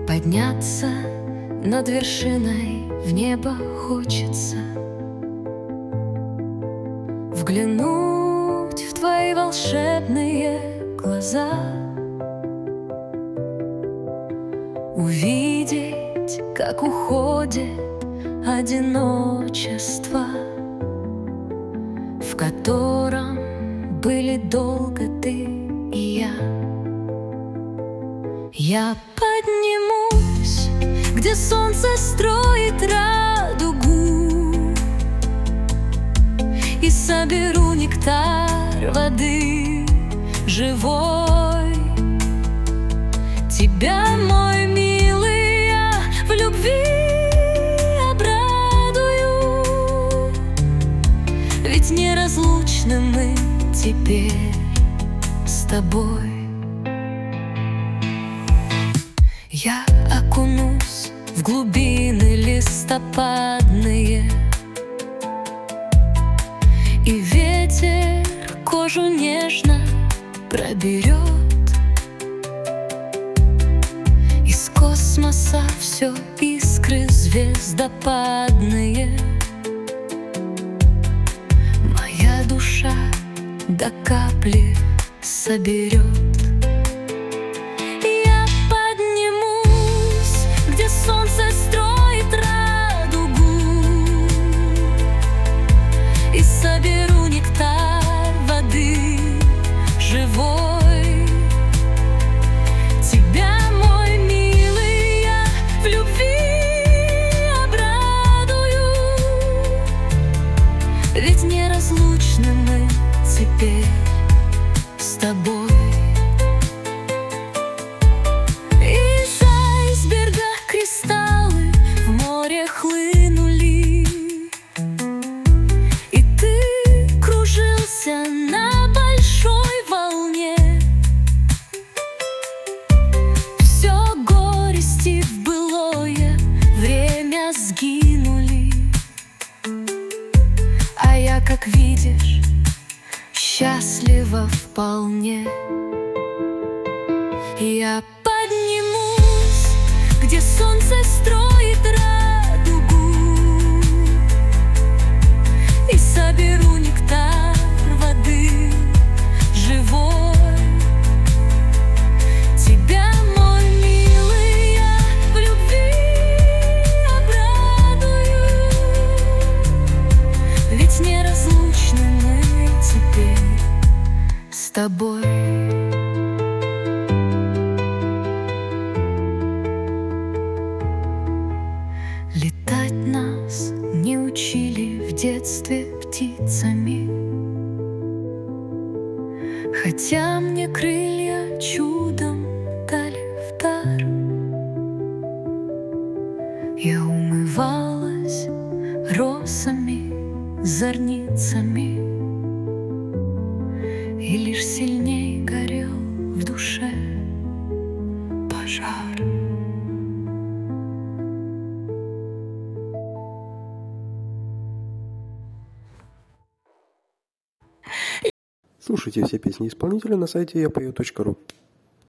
Подняться над вершиной в небо хочется, взглянуть в твои волшебные глаза, увидеть, как уходит одиночество, в котором были долго ты и я. Я поднимусь, где солнце строит радугу, и соберу нектар воды живой. Тебя, мой милый, я в любви обрадую, ведь неразлучны мы теперь с тобой. Я окунусь в глубины листопадные, и ветер кожу нежно проберет. Из космоса все искры звездопадные, моя душа до капли соберет. Солнце строит радугу, и соберу нектар воды живой. Тебя, мой милый, я в любви обрадую, ведь неразлучны мы теперь с тобой. Кристаллы в море хлынули, и ты кружился на большой волне. Все горести в былое время сгинули, а я, как видишь, счастлива вполне. Я поднимусь, где солнце строит радугу, и соберу нектар воды живой. Тебя, мой милый, я в любви обрадую, ведь неразлучны мы теперь с тобой. Летать нас не учили в детстве птицами, хотя мне крылья чудом дали в дар. Я умывалась росами, зорницами, и лишь сильней горел в душе пожар. Слушайте все песни исполнителя на сайте yapою.ru.